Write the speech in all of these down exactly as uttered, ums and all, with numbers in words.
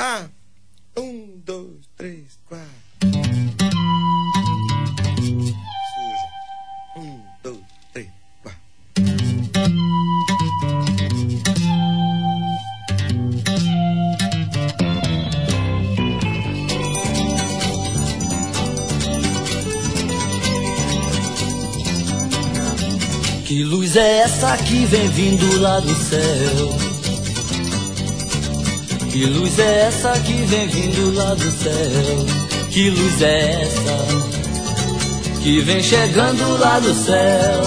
Ah, um, dois, três, quatro. Suja. Um, dois, três, quatro. Que luz é essa que vem vindo lá do céu? Que luz é essa que vem vindo lá do céu? Que luz é essa que vem chegando lá do céu?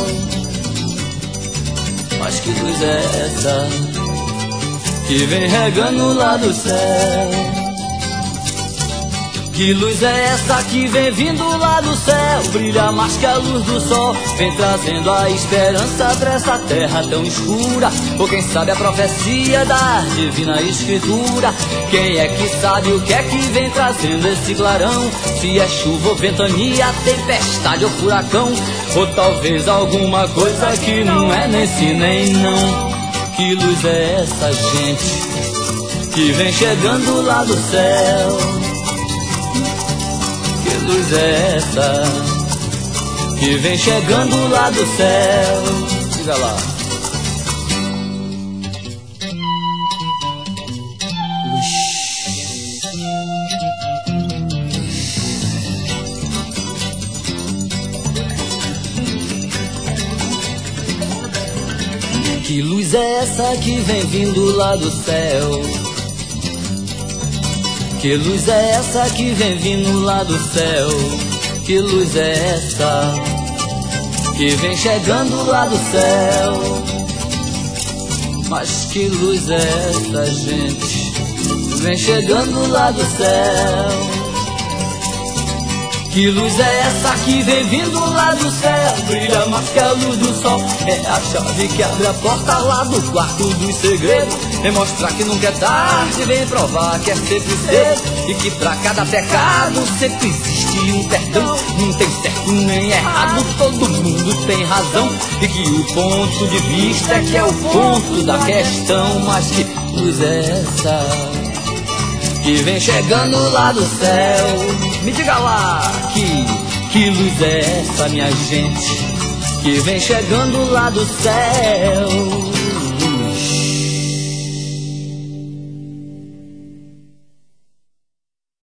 Mas que luz é essa que vem regando lá do céu? Que luz é essa que vem vindo lá do céu? Brilha mais que a luz do sol, vem trazendo a esperança pra essa terra tão escura. Ou quem sabe a profecia da divina escritura? Quem é que sabe o que é que vem trazendo esse clarão? Se é chuva ou ventania, tempestade ou furacão, ou talvez alguma coisa que não é nem sim nem não. Que luz é essa, gente, que vem chegando lá do céu? Que luz é essa que vem chegando lá do céu? Diga lá. Que luz é essa que vem vindo lá do céu? Que luz é essa que vem vindo lá do céu? Que luz é essa que vem chegando lá do céu? Mas que luz é essa, gente, que vem chegando lá do céu? Que luz é essa que vem vindo lá do céu? Brilha mais que a luz do sol, é a chave que abre a porta lá do quarto dos segredos. Vem mostrar que nunca é tarde, vem provar que é sempre cedo, e que pra cada pecado sempre existe um perdão. Não tem certo nem errado, todo mundo tem razão, e que o ponto de vista é que é o ponto da questão. Mas que luz é essa que vem chegando lá do céu? Me diga lá, que, que luz é essa, minha gente, que vem chegando lá do céu?